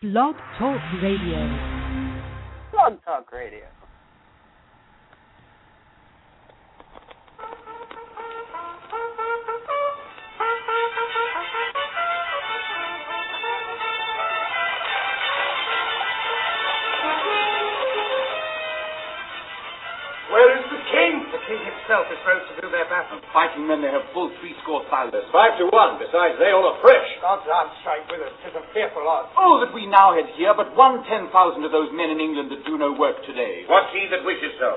Blog Talk Radio. Blog Talk Radio. Where is the king? The king himself is rose to do their battle. Fighting men, they have full 300 founders. 5-1. Besides, they all are fresh. God's arm strike with us. 'Tis a fearful odds. Oh, that we now had here but 1/10,000 of those men in England that do no work today. What's he that wishes so?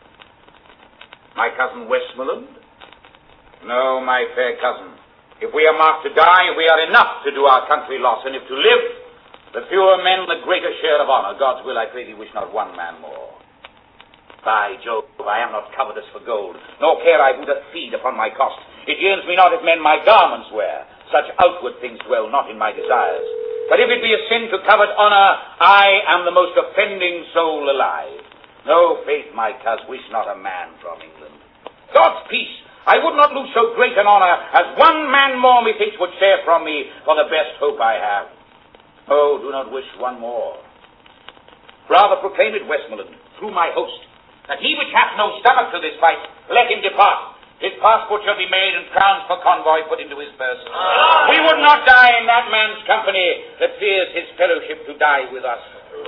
My cousin Westmoreland? No, my fair cousin. If we are marked to die, we are enough to do our country loss, and if to live, the fewer men, the greater share of honor. God's will, I pray thee, wish not one man more. By Jove, I am not covetous for gold, nor care I who doth feed upon my cost. It yearns me not if men my garments wear. Such outward things dwell not in my desires. But if it be a sin to covet honor, I am the most offending soul alive. No, faith, my coz, wish not a man from England. God's peace, I would not lose so great an honor as one man more, methinks, would share from me for the best hope I have. Oh, do not wish one more. Rather proclaim it, Westmoreland, through my host, that he which hath no stomach to this fight, let him depart. His passport shall be made and crowns for convoy put into his person. We would not die in that man's company that fears his fellowship to die with us.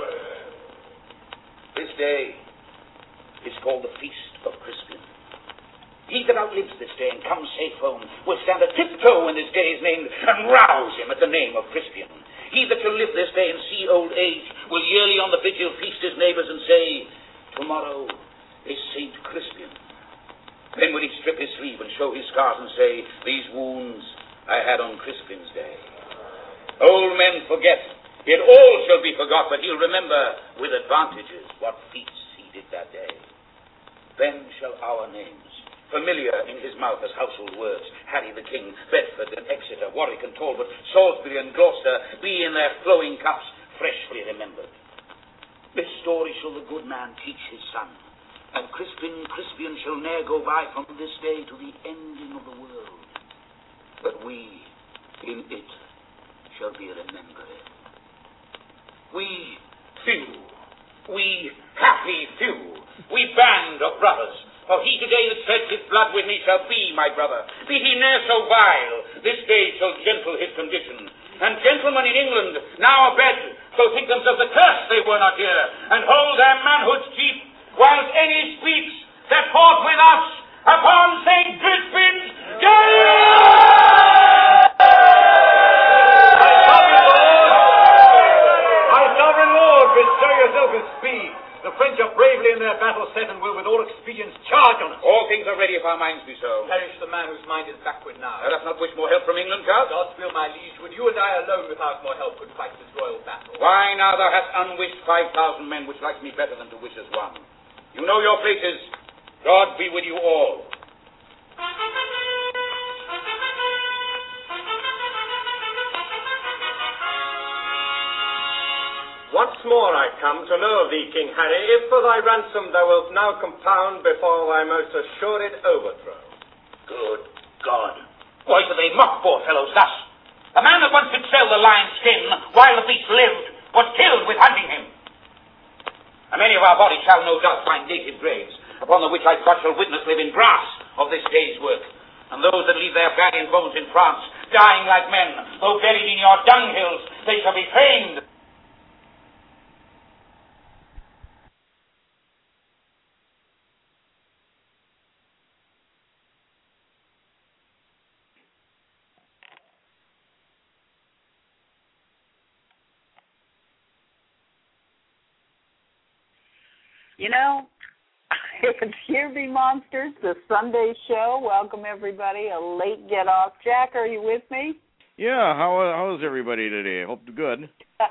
This day is called the Feast of Crispian. He that outlives this day and comes safe home will stand a tiptoe when this day is named and rouse him at the name of Crispian. He that shall live this day and see old age will yearly on the vigil feast his neighbors and say, tomorrow is Saint Crispian. Then will he strip his sleeve and show his scars and say, these wounds I had on Crispian's day. Old men forget, yet all shall be forgot, but he'll remember with advantages what feats he did that day. Then shall our names, familiar in his mouth as household words, Harry the King, Bedford and Exeter, Warwick and Talbot, Salisbury and Gloucester, be in their flowing cups freshly remembered. This story shall the good man teach his son, and Crispian shall ne'er go by from this day to the ending of the world. But we, in it, shall be remembered. We few, we happy few, we band of brothers, for he today that sheds his blood with me shall be my brother. Be he ne'er so vile, this day shall gentle his condition. And gentlemen in England, now abed, so think themselves accursed they were not here, and hold their manhood's chief, whilst any speaks that fought with us upon St. Crispin's day! My sovereign lord, bestow yourself with speed. The French are bravely in their battle set and will with all expedience charge on us. All things are ready if our minds be so. Perish the man whose mind is backward now. Thou dost not wish more help from England, Count? God's will, my liege, would you and I alone without more help could fight this royal battle? Why, now thou hast unwished 5,000 men, which likes me better than to wish as one. You know your places. God be with you all. Once more I come to know of thee, King Harry, if for thy ransom thou wilt now compound before thy most assured overthrow. Good God. Why do they mock poor fellows thus? The man that once did sell the lion's skin while the beast lived was killed with hunting him. And many of our bodies shall no doubt find native graves, upon the which I God shall witness live in grass of this day's work. And those that leave their valiant bones in France, dying like men, though buried in your dunghills, they shall be famed. You know, it's Here Be Monsters, the Sunday show. Welcome, everybody. A late get-off. Jack, are you with me? Yeah, how is everybody today? Hope good.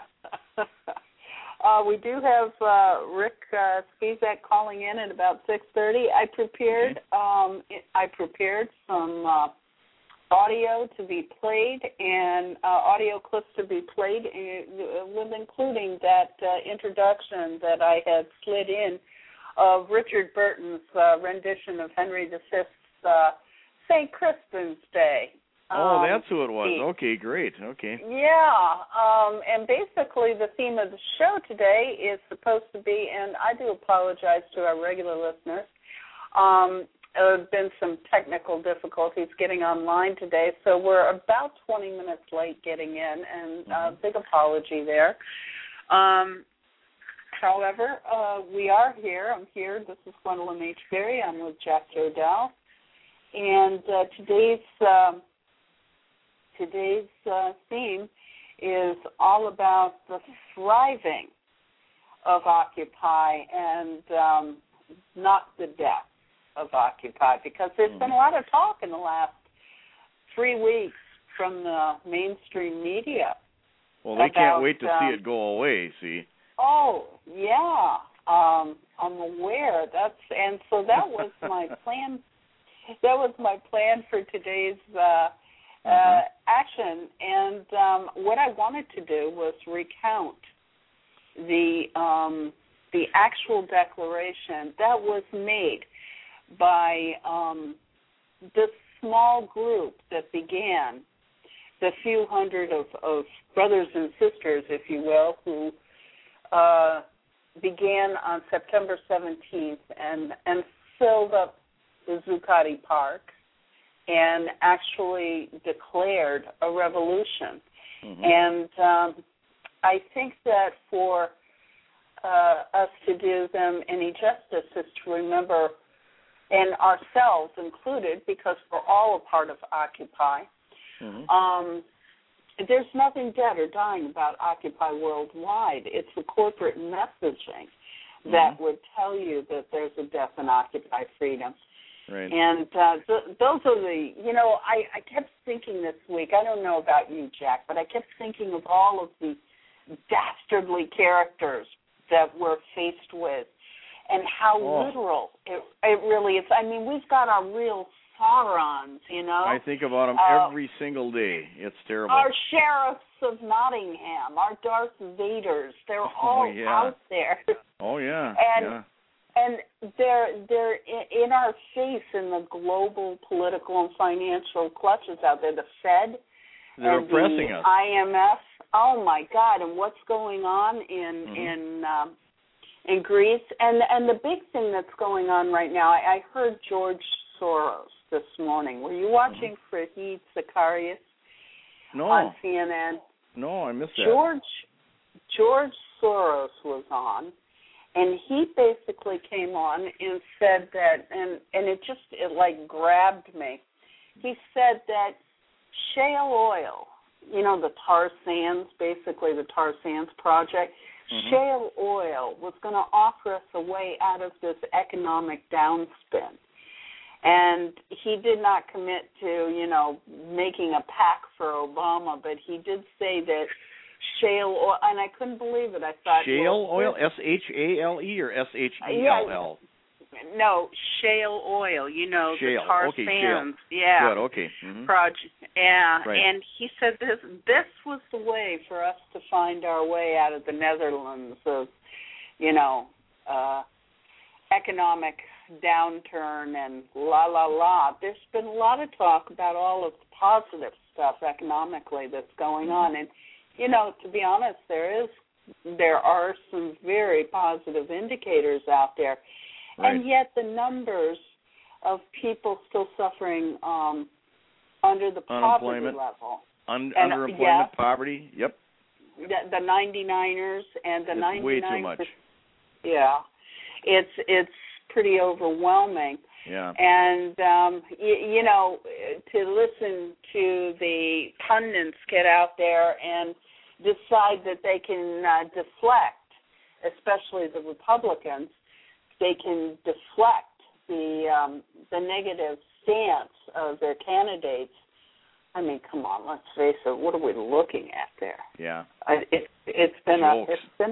We do have Rick Spizak calling in at about 6:30. I prepared some audio to be played and audio clips to be played, with including that introduction that I had slid in of Richard Burton's rendition of Henry V's St. Crispin's Day. Oh, that's who it was. Okay, great. Okay. Yeah, and basically the theme of the show today is supposed to be, and I do apologize to our regular listeners, there have been some technical difficulties getting online today, so we're about 20 minutes late getting in, and big apology there. However, we are here. I'm here. This is Gwendolyn H. Berry. I'm with Jackie O'Dell, and today's theme is all about the thriving of Occupy and not the death of Occupy, because there's been a lot of talk in the last 3 weeks from the mainstream media. Well, they can't wait to see it go away, see. Oh, yeah. I'm aware. So that was my plan. That was my plan for today's action, and what I wanted to do was recount the actual declaration that was made by this small group that began, the few hundred of brothers and sisters, if you will, who began on September 17th and filled up the Zuccotti Park and actually declared a revolution. And I think that for us to do them any justice is to remember, and ourselves included, because we're all a part of Occupy, there's nothing dead or dying about Occupy worldwide. It's the corporate messaging that would tell you that there's a death in Occupy freedom. Right. And those are I kept thinking this week, I don't know about you, Jack, but I kept thinking of all of the dastardly characters that we're faced with and how literal it really is. I mean, we've got our real Saurons, I think about them every single day. It's terrible. Our sheriffs of Nottingham, our Darth Vaders, they're all out there. Oh, yeah. And they're in our face in the global political and financial clutches out there. The Fed, they're and oppressing the us. IMF. Oh my God! And what's going on in Greece? And the big thing that's going on right now. I heard George Soros this morning. Were you watching Fareed Zakaria on CNN? No, I missed that. George Soros was on. And he basically came on and said that, and it grabbed me. He said that shale oil, the tar sands, basically the tar sands project, shale oil was going to offer us a way out of this economic downspin. And he did not commit to, making a pack for Obama, but he did say that shale oil, and I couldn't believe it. I thought shale oil, S-H-A-L-E or S-H-E-L-L? No, shale oil. Shale. The tar sands. Shale. Yeah. Good. Okay. Project. Yeah. Right. And he said this was the way for us to find our way out of the Netherlands of, economic downturn and la. There's been a lot of talk about all of the positive stuff economically that's going on, and to be honest, there are some very positive indicators out there. Right. And yet the numbers of people still suffering under the poverty level. Underemployment, poverty, yep. The 99ers and the 99%. Way too much. Yeah. It's pretty overwhelming. Yeah. And, to listen to the pundits get out there and decide that they can deflect, especially the Republicans, they can deflect the negative stance of their candidates. I mean, come on, let's face it. What are we looking at there? Yeah. It's been a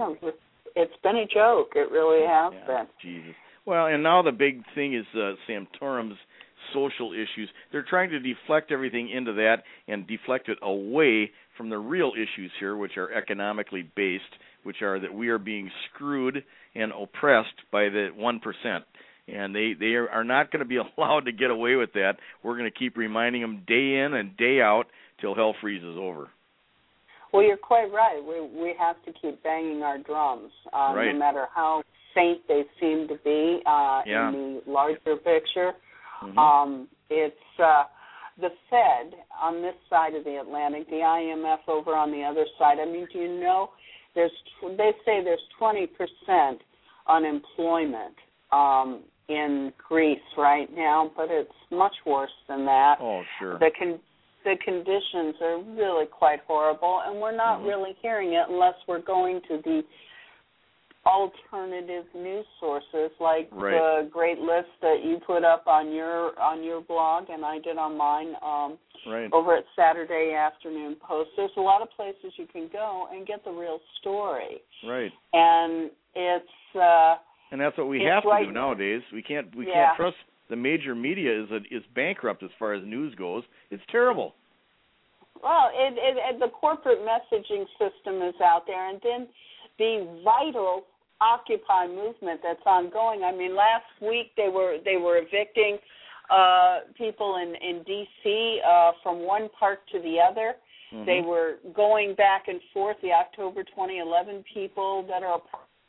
joke. It really has been. Jesus. Well, and now the big thing is Santorum's social issues. They're trying to deflect everything into that and deflect it away from the real issues here, which are economically based, which are that we are being screwed and oppressed by the 1%. And they are not going to be allowed to get away with that. We're going to keep reminding them day in and day out till hell freezes over. Well, you're quite right. We have to keep banging our drums, right. no matter how faint they seem to be in the larger picture. Mm-hmm. It's the Fed on this side of the Atlantic, the IMF over on the other side. I mean, do you know they say there's 20% unemployment in Greece right now, but it's much worse than that. Oh, sure. The conditions are really quite horrible, and we're not really hearing it unless we're going to the alternative news sources like the great list that you put up on your blog and I did on mine over at Saturday Afternoon Post. There's a lot of places you can go and get the real story. Right. And it's and that's what we have to do nowadays. We can't trust the major media is bankrupt as far as news goes. It's terrible. Well, the corporate messaging system is out there, and then the vital Occupy movement that's ongoing. I mean, last week they were evicting people in D.C. From one park to the other. Mm-hmm. They were going back and forth. The October 2011 people that are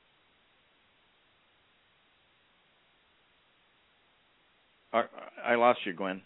I lost you, Gwen.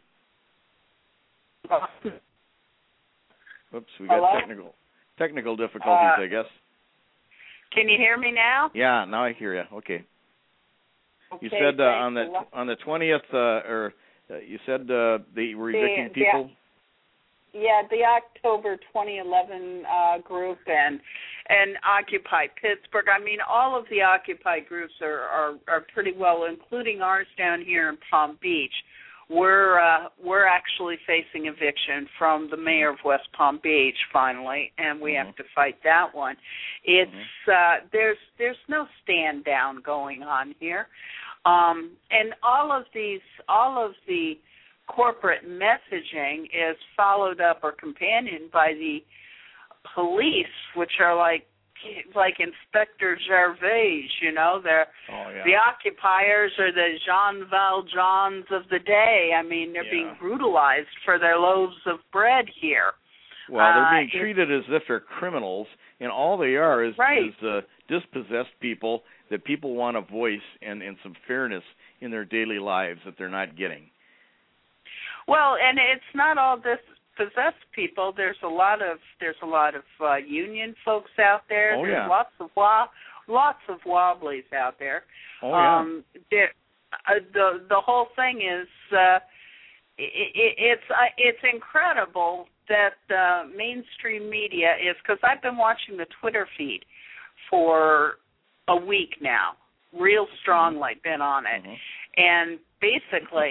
Oops, we got technical difficulties, I guess. Can you hear me now? Yeah, now I hear you. Okay. You said on the 20th, you said they were evicting people. Yeah, the October 2011 group and Occupy Pittsburgh. I mean, all of the Occupy groups are pretty well, including ours down here in Palm Beach. We're actually facing eviction from the mayor of West Palm Beach finally, and we have to fight that one. It's there's no stand down going on here, and all of the corporate messaging is followed up or companioned by the police, which are like Inspector Gervais, you know. They're the occupiers are the Jean Valjeans of the day. I mean, they're being brutalized for their loaves of bread here. Well, they're being treated as if they're criminals, and all they are is dispossessed people that people want a voice and some fairness in their daily lives that they're not getting. Well, and it's not all dispossessed people. There's a lot of union folks out there. There's lots of wobblies out there. The whole thing is it's incredible that the mainstream media is, because I've been watching the Twitter feed for a week now, real strongly been on it, and basically.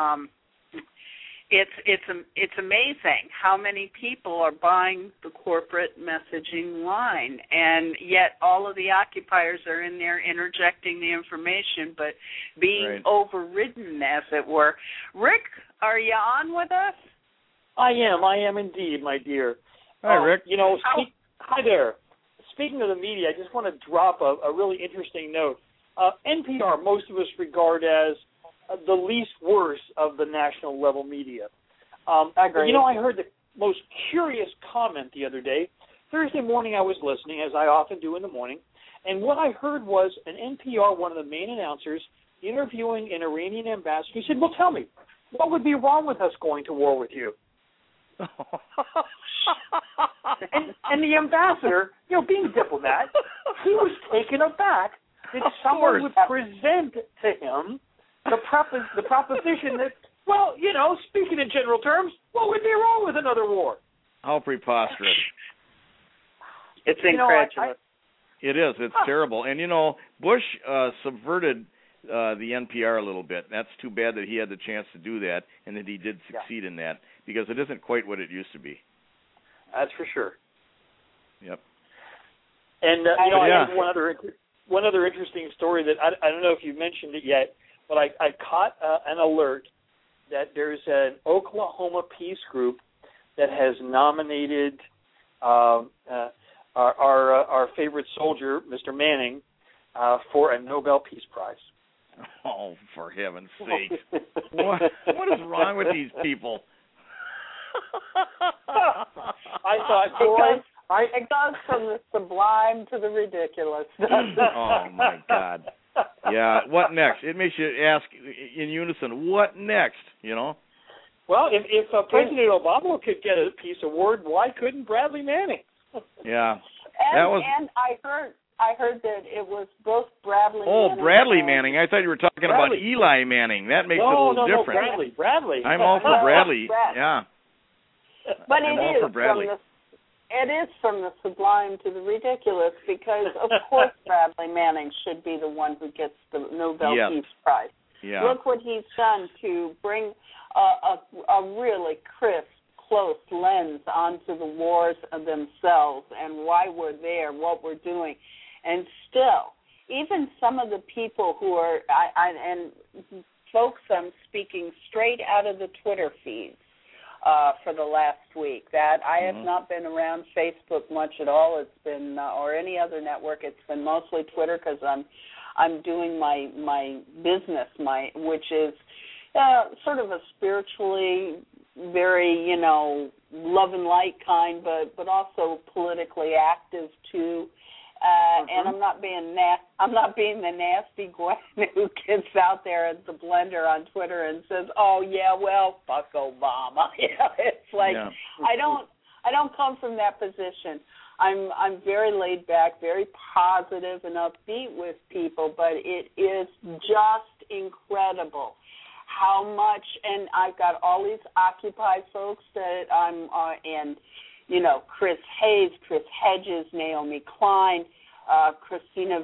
It's amazing how many people are buying the corporate messaging line, and yet all of the occupiers are in there interjecting the information, but being overridden, as it were. Rick, are you on with us? I am indeed, my dear. Hi, Rick. Hi there. Speaking of the media, I just want to drop a really interesting note. NPR, most of us regard as the least worst of the national level media. I agree. I heard the most curious comment the other day. Thursday morning I was listening, as I often do in the morning, and what I heard was an NPR, one of the main announcers, interviewing an Iranian ambassador. He said, well, tell me, what would be wrong with us going to war with you? and the ambassador, being diplomat, he was taken aback that someone would present to him the proposition that, well, speaking in general terms, what would be wrong with another war? How preposterous. It's incredible. It is. It's terrible. And, Bush subverted the NPR a little bit. That's too bad that he had the chance to do that and that he did succeed in that, because it isn't quite what it used to be. That's for sure. Yep. And, I have one other interesting story that I don't know if you've mentioned it yet, but I caught an alert that there's an Oklahoma peace group that has nominated our favorite soldier, Mr. Manning, for a Nobel Peace Prize. Oh, for heaven's sake! What is wrong with these people? I thought, boy, it goes from the sublime to the ridiculous. Oh my God! Yeah, what next? It makes you ask in unison, what next? You know. Well, if President Obama could get a peace award, why couldn't Bradley Manning? Yeah, and I heard that it was both Bradley. Oh, Manning Bradley Manning! I thought you were talking about Bradley. Eli Manning. That makes it a little different. No, Bradley. I'm all for Bradley. Yeah. But I'm all for Bradley. It is from the sublime to the ridiculous because, of course, Bradley Manning should be the one who gets the Nobel Peace Prize. Yeah. Look what he's done to bring a really crisp, close lens onto the wars themselves and why we're there, what we're doing. And still, even some of the people who are, and folks, I'm speaking straight out of the Twitter feeds for the last week, that I have not been around Facebook much at all. It's been, or any other network, it's been mostly Twitter because I'm doing my business, which is sort of a spiritually very, love and light kind, but also politically active too. And I'm not being the nasty Gwen who gets out there at the blender on Twitter and says, "Oh yeah, well, fuck Obama." It's like I don't come from that position. I'm very laid back, very positive and upbeat with people, but it is just incredible how much. And I've got all these Occupy folks that I'm and. Chris Hayes, Chris Hedges, Naomi Klein, Christina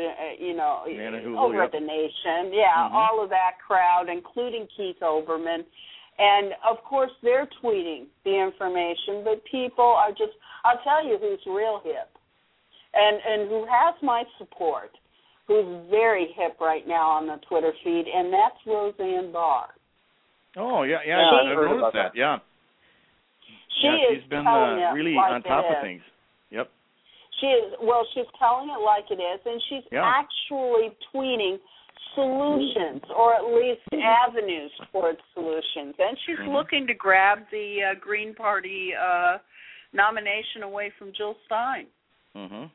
over at The Nation. Yeah, all of that crowd, including Keith Olbermann. And, of course, they're tweeting the information, but people are just, I'll tell you who's real hip and who has my support, who's very hip right now on the Twitter feed, and that's Roseanne Barr. Oh, yeah, I've noticed that, yeah. She's been really like on top of things. Yep. She is. Well, she's telling it like it is, and she's actually tweeting solutions, or at least avenues towards solutions. And she's looking to grab the Green Party nomination away from Jill Stein. Did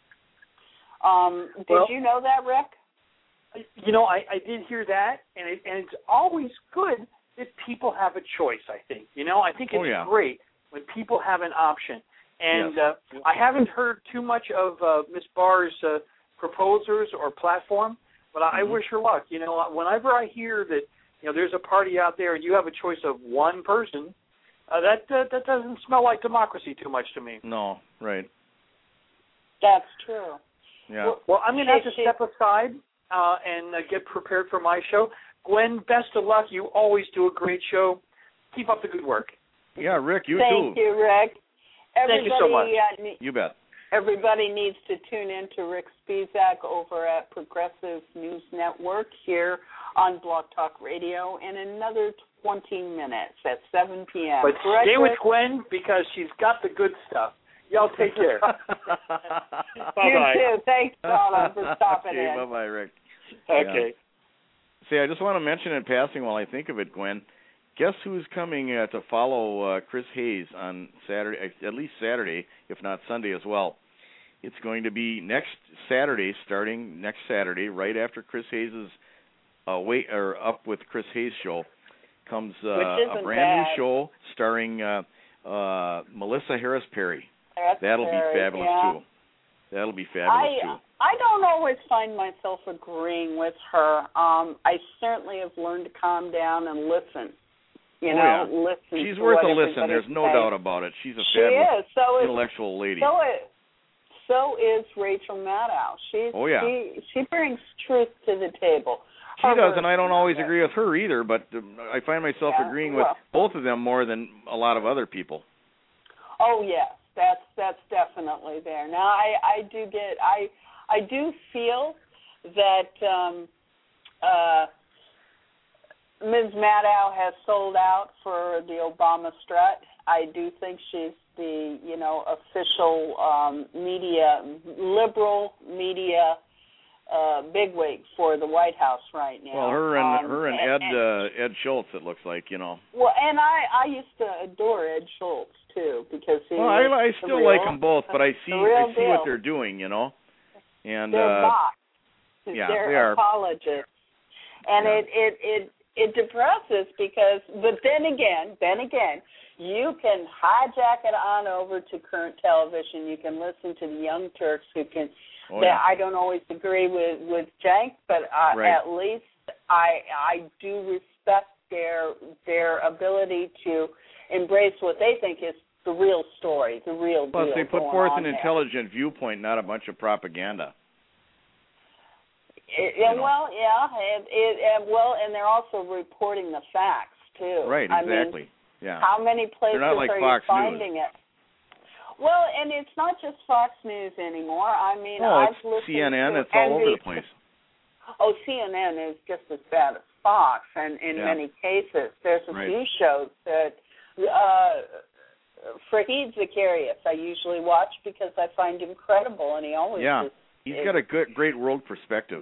you know that, Rick? I did hear that, and it's always good that people have a choice, I think. I think it's great when people have an option. And I haven't heard too much of Ms. Barr's proposals or platform, but I wish her luck. Whenever I hear that, there's a party out there and you have a choice of one person, that doesn't smell like democracy too much to me. No, right. That's true. Yeah. Well, I'm going to have to step aside and get prepared for my show. Gwen, best of luck. You always do a great show. Keep up the good work. Yeah, Rick, you Thank too. you, Rick. Thank you so much. You bet. Everybody needs to tune in to Rick Spizak over at Progressive News Network here on Blog Talk Radio in another 20 minutes at 7 p.m. But stay with Gwen because she's got the good stuff. Y'all take care. Bye-bye. You too. Thanks, Donna, for stopping in. Bye-bye, Rick. Okay. See, I just want to mention in passing while I think of it, Gwen, guess who's coming to follow Chris Hayes on Saturday, at least Saturday, if not Sunday as well. It's going to be next Saturday, starting next Saturday, right after Chris Hayes' Up with Chris Hayes show, comes a brand new show starring Melissa Harris Perry. That'll be fabulous, too. That'll be fabulous, too. I don't always find myself agreeing with her. I certainly have learned to calm down and listen. Listen. She's worth a listen. There's no doubt about it. She's a fabulous intellectual lady. So is Rachel Maddow. She brings truth to the table. She does, and I don't always agree with her either, but I find myself agreeing with both of them more than a lot of other people. Oh, yes. That's definitely there. Now, I do feel that Ms. Maddow has sold out for the Obama strut. I do think she's the, official liberal media bigwig for the White House right now. Well, her and Ed Schultz, it looks like, you know. Well, and I used to adore Ed Schultz too, because he. Well, I still like them both, but I see what they're doing, you know. And they're bots. Yeah, they're they are apologists, and it depresses because. But then again, you can hijack it on over to current television. You can listen to the Young Turks who can. I don't always agree with Cenk, but at least I do respect their ability to embrace what they think is the real story, the real deal. Plus, they put forth an intelligent viewpoint, not a bunch of propaganda. And they're also reporting the facts too. Right, exactly. Yeah. How many places are you finding it? Well, and it's not just Fox News anymore. I mean, I've listened CNN. to It's all over the place. Oh, CNN is just as bad as Fox, and in many cases, there's a few shows that Fahid Zakarias I usually watch because I find him credible, and he always is. He's got a great world perspective.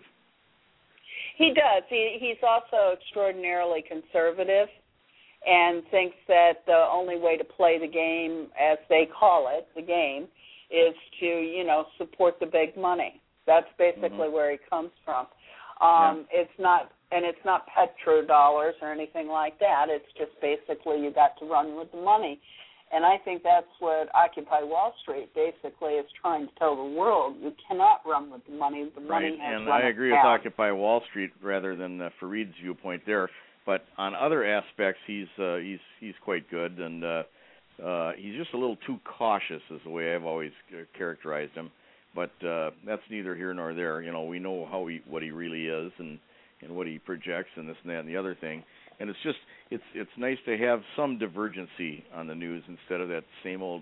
He does. He's also extraordinarily conservative and thinks that the only way to play the game, as they call it, the game, is to, support the big money. That's basically where he comes from. It's not petrodollars or anything like that. It's just basically you got to run with the money. And I think that's what Occupy Wall Street basically is trying to tell the world. You cannot run with the money. The money has and run I agree with Occupy Wall Street rather than Fareed's viewpoint there. But on other aspects, he's quite good, and he's just a little too cautious, is the way I've always characterized him. But that's neither here nor there. We know what he really is, and what he projects, and this and that and the other thing. And it's just it's nice to have some divergency on the news instead of that same old,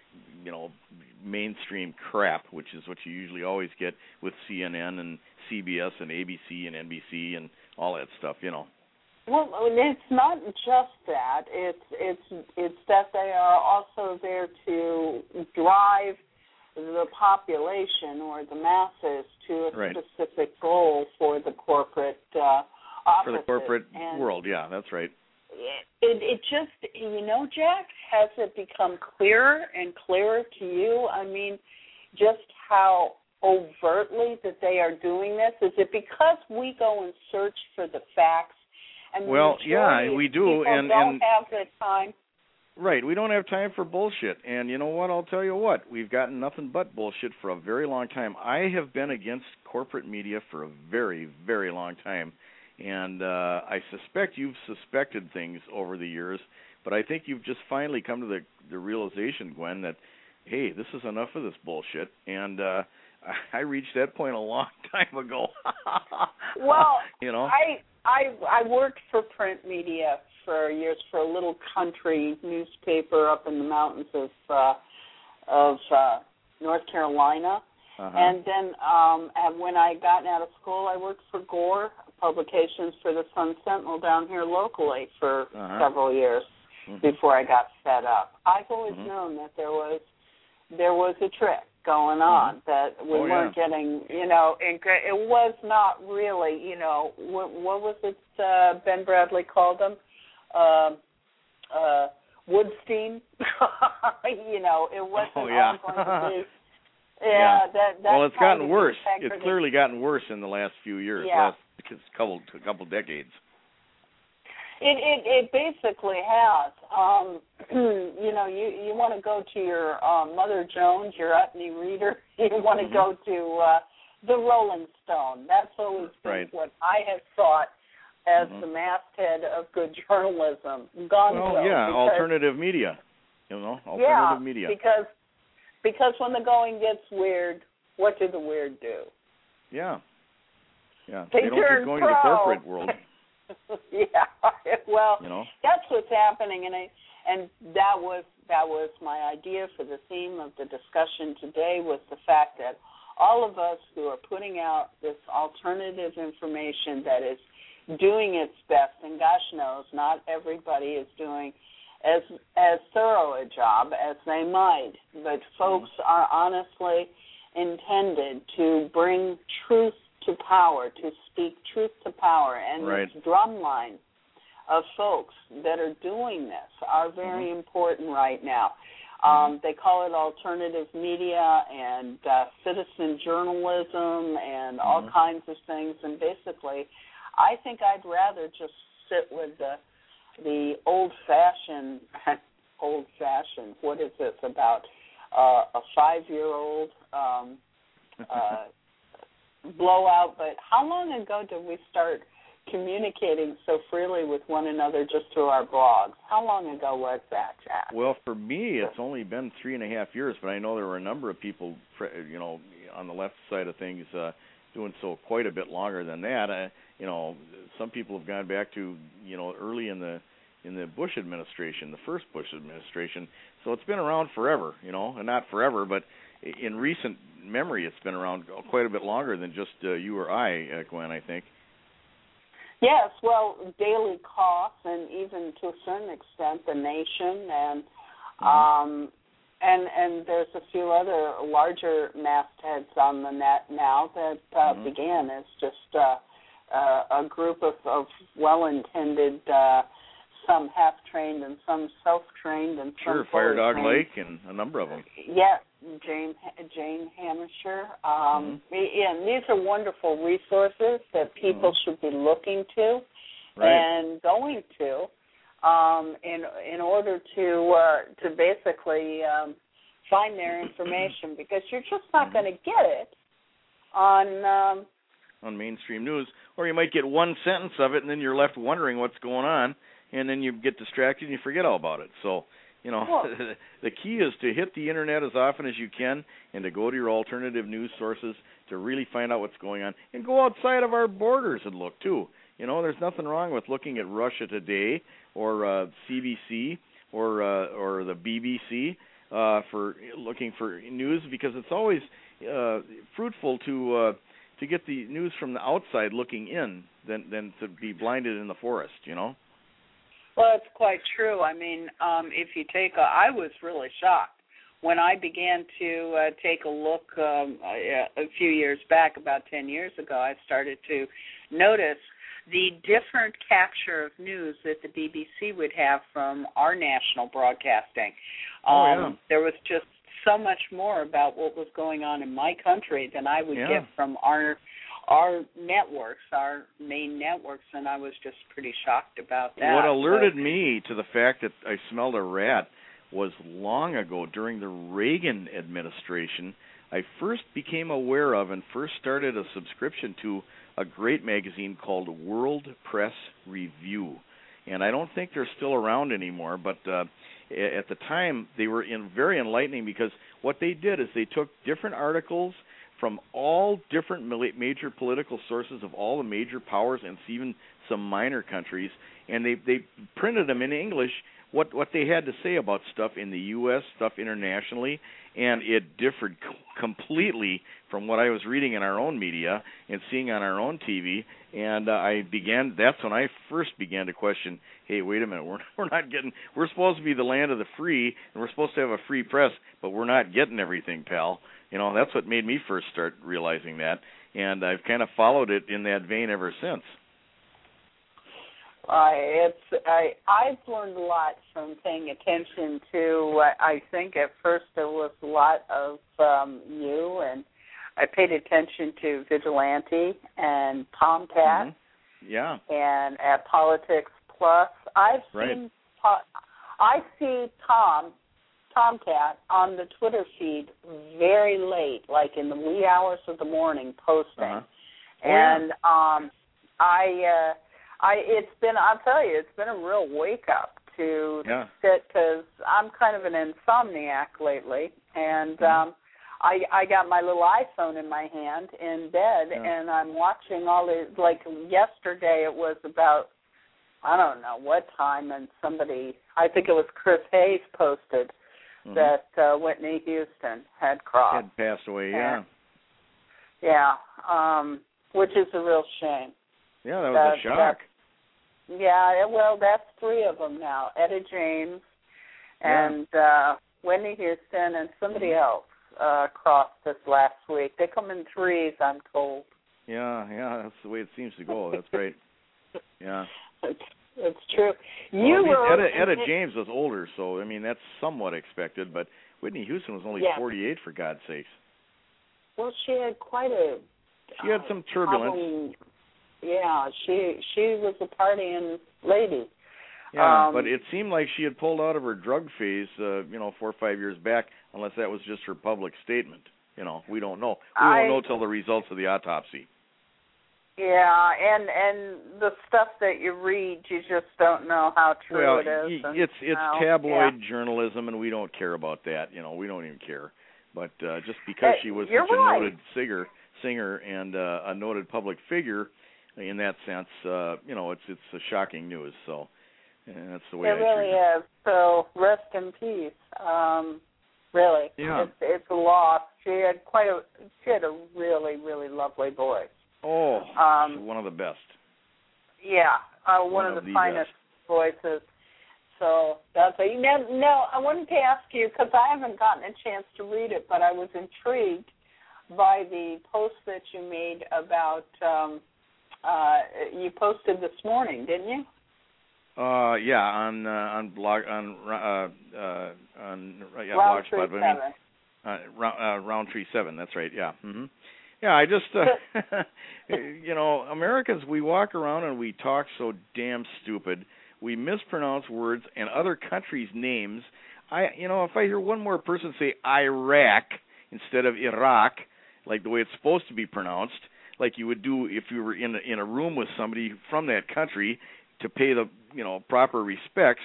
mainstream crap, which is what you usually always get with CNN and CBS and ABC and NBC and all that stuff. Well, it's not just that. It's that they are also there to drive the population or the masses to a specific goal for the corporate offices. For the corporate world, yeah, that's right. It just, Jack, has it become clearer and clearer to you? I mean, just how overtly that they are doing this? Is it because we go and search for the facts? And we do, and don't have the time. Right, we don't have time for bullshit. And you know what? I'll tell you what. We've gotten nothing but bullshit for a very long time. I have been against corporate media for a very, very long time. And I suspect you've suspected things over the years, but I think you've just finally come to the realization, Gwen, that, hey, this is enough of this bullshit. And I reached that point a long time ago. Well, I worked for print media for years for a little country newspaper up in the mountains of North Carolina. And then when I gotten out of school, I worked for Gore Publications for the Sun Sentinel down here locally for several years before I got fed up. I've always known that there was a trick going on, that we weren't getting, it was not really, what was it Ben Bradley called them? Woodstein. It wasn't all going to be. Well, it's gotten worse. It's clearly gotten worse in the last few years, last couple decades. It basically has. You want to go to your Mother Jones, your Utney Reader. You want to go to the Rolling Stone. That's always been what I have thought as the masthead of good journalism. Alternative media. Alternative media. Because when the going gets weird, what do the weird do? Yeah. They don't keep going to the corporate world. That's what's happening, and that was my idea for the theme of the discussion today, was the fact that all of us who are putting out this alternative information that is doing its best, and gosh knows not everybody is doing as thorough a job as they might, but folks are honestly intended to bring truth to power, to speak truth to power, and right. this drum line of folks that are doing this are very important right now. They call it alternative media and citizen journalism and all kinds of things. And basically, I think I'd rather just sit with the old-fashioned, what is this, about a 5-year-old blowout. But how long ago did we start communicating so freely with one another just through our blogs? How long ago was that, Jack? Well, for me, it's only been 3.5 years, but I know there were a number of people, on the left side of things doing so quite a bit longer than that. Some people have gone back to, early in the Bush administration, the first Bush administration. So it's been around forever, and not forever, but in recent memory, it's been around quite a bit longer than just you or I, Gwen, I think. Yes, well, Daily Kos, and even to a certain extent the Nation, and there's a few other larger mastheads on the net now that began as just a group of well-intended, some half-trained and some self-trained and some Fire Dog trained. Lake and a number of them. Yeah, Jane Hamisher. And these are wonderful resources that people should be looking to and going to in order to basically find their information, because you're just not going to get it on mainstream news, or you might get one sentence of it and then you're left wondering what's going on, and then you get distracted and you forget all about it. So, the key is to hit the internet as often as you can and to go to your alternative news sources to really find out what's going on, and go outside of our borders and look too. There's nothing wrong with looking at Russia Today or CBC or the BBC for looking for news, because it's always fruitful to get the news from the outside looking in than to be blinded in the forest, Well, it's quite true. I mean, if you I was really shocked when I began to take a look a few years back, about 10 years ago. I started to notice the different capture of news that the BBC would have from our national broadcasting. There was just so much more about what was going on in my country than I would get from our networks, our main networks, and I was just pretty shocked about that. What alerted me to the fact that I smelled a rat was long ago, during the Reagan administration, I first became aware of and first started a subscription to a great magazine called World Press Review. And I don't think they're still around anymore, but at the time they were very enlightening, because what they did is they took different articles from all different major political sources of all the major powers and even some minor countries, and they printed them in English, what they had to say about stuff in the U.S., stuff internationally, and it differed completely from what I was reading in our own media and seeing on our own TV. And that's when I first began to question, hey, wait a minute, we're supposed to be the land of the free, and we're supposed to have a free press, but we're not getting everything, pal. That's what made me first start realizing that, and I've kind of followed it in that vein ever since. I've learned a lot from paying attention to. I think at first there was a lot of you, and I paid attention to Vigilante and Tomcat, and at Politics Plus. I see Tomcat on the Twitter feed very late, like in the wee hours of the morning, posting, and I'll tell you, it's been a real wake up to sit, because I'm kind of an insomniac lately, and I got my little iPhone in my hand in bed, and I'm watching all the, like yesterday it was about, I don't know what time, and somebody, I think it was Chris Hayes, posted that Whitney Houston had crossed. Had passed away, which is a real shame. Yeah, that was a shock. Well, that's 3 of them now. Etta James and Whitney Houston and somebody else crossed this last week. They come in 3s, I'm told. Yeah, that's the way it seems to go. That's right. Yeah. It's true. Etta James was older, so I mean that's somewhat expected. But Whitney Houston was only 48, for God's sakes. Well, she had quite a. She had some turbulence. Yeah, she was a partying lady. Yeah, but it seemed like she had pulled out of her drug phase, 4 or 5 years back, unless that was just her public statement. We don't know. We won't know till the results of the autopsy. Yeah, and the stuff that you read, you just don't know how true it is. It's tabloid journalism, and we don't care about that. We don't even care. But just because she was such a noted singer and a noted public figure, in that sense, it's a shocking news. So that's the way it really is. So rest in peace. Really, it's a loss. She had a really, really lovely voice. Oh, one of the best. Yeah, one of the finest voices. So that's it. Now, I wanted to ask you, because I haven't gotten a chance to read it, but I was intrigued by the post that you made about, you posted this morning, didn't you? On blog Roundtree 7. Roundtree 7. That's right. Yeah. Mm-hmm. Yeah, I just, Americans, we walk around and we talk so damn stupid. We mispronounce words and other countries' names. If I hear one more person say Iraq instead of Iraq, like the way it's supposed to be pronounced, like you would do if you were in a room with somebody from that country to pay the proper respects.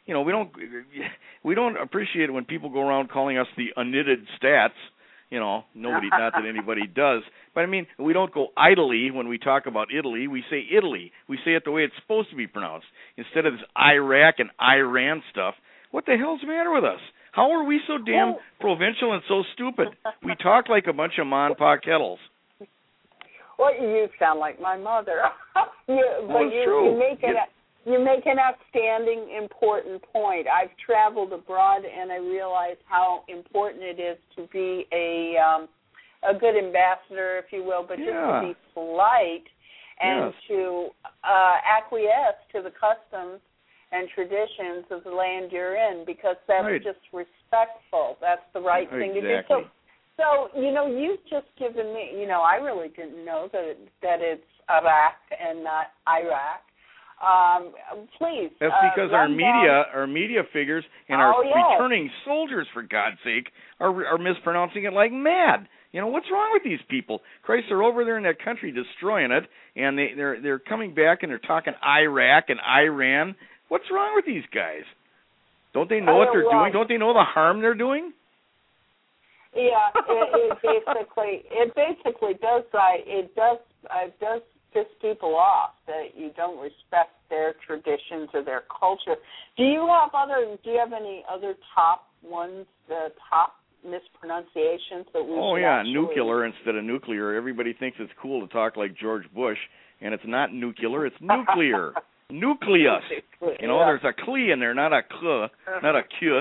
We don't appreciate it when people go around calling us the unknitted stats. Nobody, not that anybody does. But I mean, we don't go idly when we talk about Italy. We say Italy. We say it the way it's supposed to be pronounced instead of this Iraq and Iran stuff. What the hell's the matter with us? How are we so damn provincial and so stupid? We talk like a bunch of ma and pa kettles. Well, you sound like my mother. It's true. You make an outstanding, important point. I've traveled abroad, and I realize how important it is to be a good ambassador, if you will, but just to be polite and to acquiesce to the customs and traditions of the land you're in, because that's just respectful. That's the right thing to do. So you've just given me, I really didn't know that it's Iraq and not Iraq. Please. That's because our media figures and our returning soldiers, for God's sake, are mispronouncing it like mad. What's wrong with these people? Christ, they're over there in that country destroying it, and they're coming back and they're talking Iraq and Iran. What's wrong with these guys? Don't they know what they're doing? Don't they know the harm they're doing? Yeah, it basically does. It does piss people off that you don't respect their traditions or their culture. Do you have any other top ones, the top mispronunciations that we nuclear instead of nuclear. Everybody thinks it's cool to talk like George Bush, and it's not nuclear, it's nuclear. Nucleus. There's a clee in there, not a k, not a q,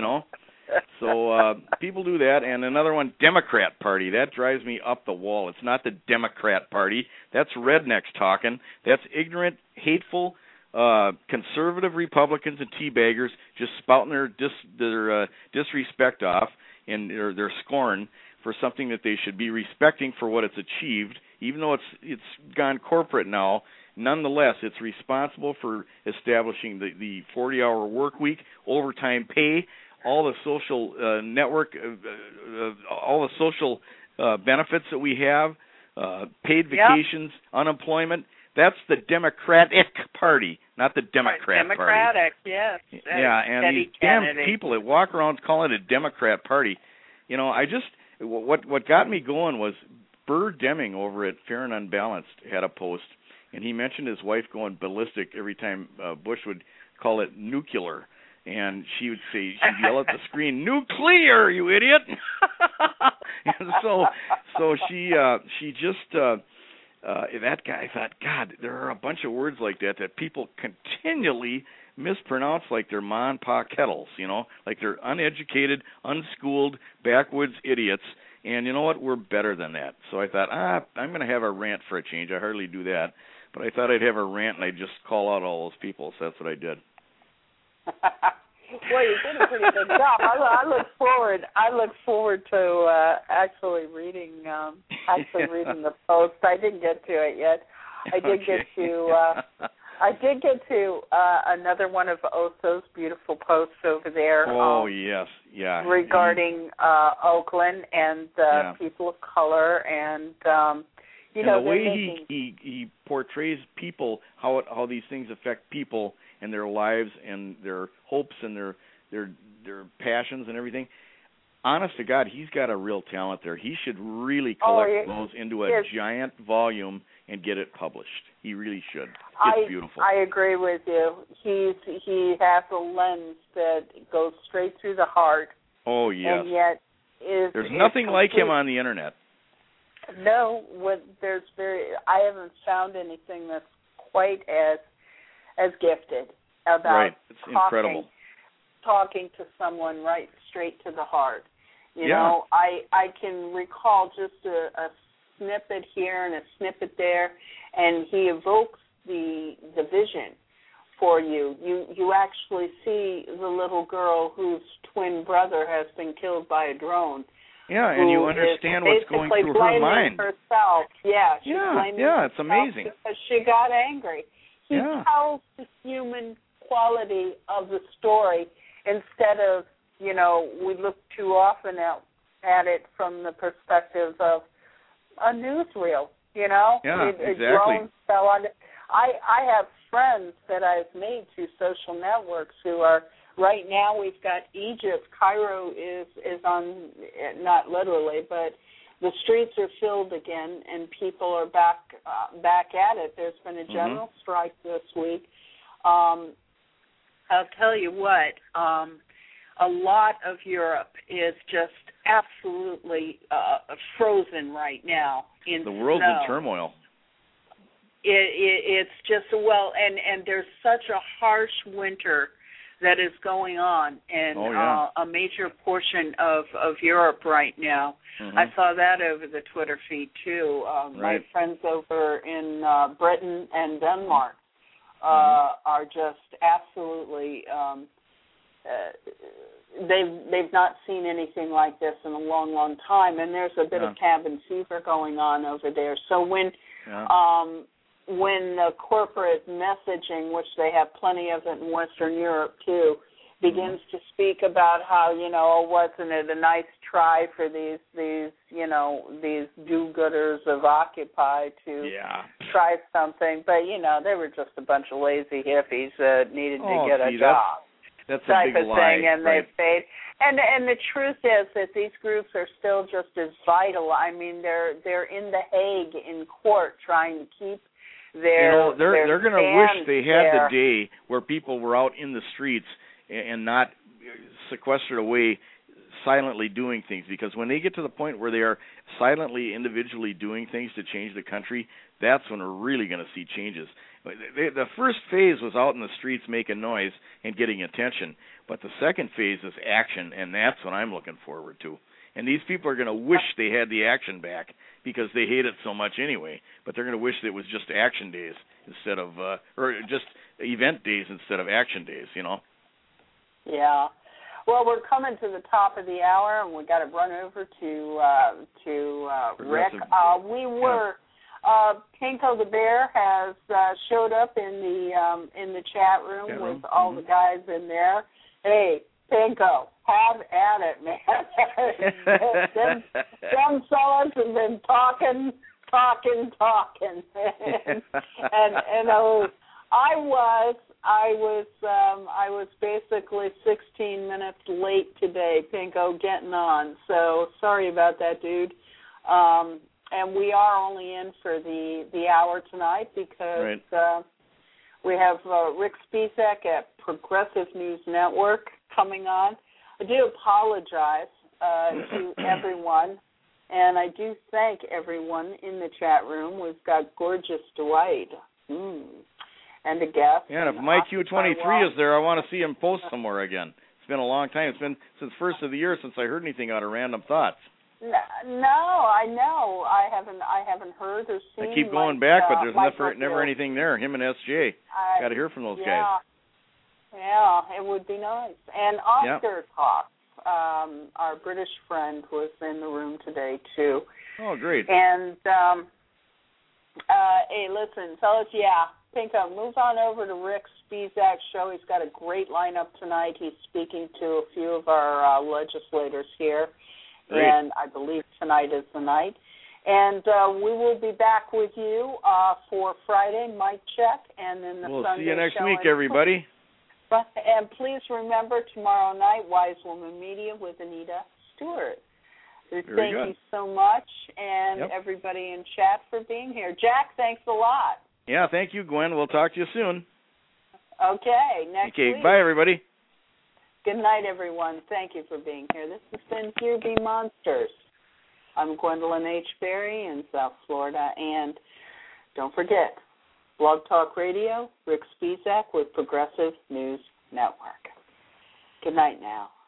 So people do that. And another one, Democrat Party. That drives me up the wall. It's not the Democrat Party. That's rednecks talking. That's ignorant, hateful, conservative Republicans and teabaggers just spouting their disrespect off and their scorn for something that they should be respecting for what it's achieved, even though it's gone corporate now. Nonetheless, it's responsible for establishing the 40-hour work week, overtime pay, all the social network, all the social benefits that we have, paid vacations, unemployment. That's the Democratic Party, not the Democrat Party. Democratic, yes. Yeah, and these damn people that walk around calling it a Democrat Party. What got me going was Burr Deming over at Fair and Unbalanced had a post, and he mentioned his wife going ballistic every time Bush would call it nuclear. And she'd yell at the screen, "Nuclear, you idiot!" And so she just that guy thought, God, there are a bunch of words like that people continually mispronounce like they're ma and pa kettles, like they're uneducated, unschooled, backwoods idiots. And you know what? We're better than that. So I thought, I'm going to have a rant for a change. I hardly do that. But I thought I'd have a rant, and I'd just call out all those people. So that's what I did. Well, you did a pretty good job. I look forward to actually reading the post. I didn't get to it yet. I did get to another one of Oso's beautiful posts over there. Oh, yes, yeah. Regarding Oakland and people of color, and the way he portrays people, how these things affect people and their lives and their hopes and their passions and everything. Honest to God, he's got a real talent there. He should really collect those into a giant volume and get it published. He really should. It's beautiful. I agree with you. He has a lens that goes straight through the heart. Oh, yes. And yet there's nothing like him on the internet. No, I haven't found anything that's quite as gifted about it's incredible. Talking to someone right straight to the heart. You know, I can recall just a snippet here and a snippet there, and he evokes the vision for you. You actually see the little girl whose twin brother has been killed by a drone. Yeah, and you understand what's going through her mind. Herself. Yeah, she's blaming herself it's amazing. because she got angry. He tells the human quality of the story instead of, we look too often at it from the perspective of a newsreel, Yeah, exactly. I have friends that I've made through social networks who are, right now we've got Egypt. Cairo is on, not literally, but the streets are filled again, and people are back at it. There's been a general strike this week. I'll tell you what, a lot of Europe is just absolutely frozen right now in the world's snow. in turmoil. It's just, and there's such a harsh winter that is going on in a major portion of Europe right now. I saw that over the Twitter feed, too. My friends over in Britain and Denmark are just absolutely, they've not seen anything like this in a long, long time, and there's a bit of cabin fever going on over there. So when the corporate messaging, which they have plenty of it in Western Europe too, begins to speak about how, wasn't it a nice try for these do-gooders of Occupy to try something, but they were just a bunch of lazy hippies that needed to get a job. That's a big lie. And they paid. And the truth is that these groups are still just as vital. I mean, they're in The Hague in court trying to keep their they're going to wish they had the day where people were out in the streets and not sequestered away silently doing things, because when they get to the point where they are silently, individually doing things to change the country, that's when we're really going to see changes. The first phase was out in the streets making noise and getting attention, but the second phase is action, and that's what I'm looking forward to. And these people are going to wish they had the action back because they hate it so much anyway, but they're going to wish that it was just action days instead of, or just event days instead of action days, Yeah. Well, we're coming to the top of the hour, and we got to run over to Rick. We were Pinko the Bear has showed up in the chat room with all the guys in there. Hey, Pinko, have at it, man. them fellas have been talking. and I was basically 16 minutes late today, Pinko, getting on. So sorry about that, dude. And we are only in for the hour tonight because we have Rick Spizek at Progressive News Network coming on. I do apologize to everyone, and I do thank everyone in the chat room. We've got gorgeous Dwight and a guest. Yeah, and if Mike Q23 is there, I want to see him post somewhere again. It's been a long time. It's been since first of the year since I heard anything out of Random Thoughts. No, I know. I haven't heard or seen. I keep going Mike, back, but there's Mike never anything there. Him and SJ. Got to hear from those guys. Yeah, it would be nice. And Oscar talks. Our British friend was in the room today too. Oh, great. And hey, listen, fellas, Pinko, move on over to Rick Spizak's show. He's got a great lineup tonight. He's speaking to a few of our legislators here. Great. And I believe tonight is the night. And we will be back with you for Friday, mic check, and then the Sunday show. We'll see you next week, everybody. And please remember, tomorrow night, Wise Woman Media with Anita Stewart. Thank you so much, and everybody in chat for being here. Jack, thanks a lot. Yeah, thank you, Gwen. We'll talk to you soon. Okay, next week. Okay, bye, everybody. Good night, everyone. Thank you for being here. This has been Here Be Monsters. I'm Gwendolyn H. Berry in South Florida, and don't forget, Blog Talk Radio, Rick Spizak with Progressive News Network. Good night now.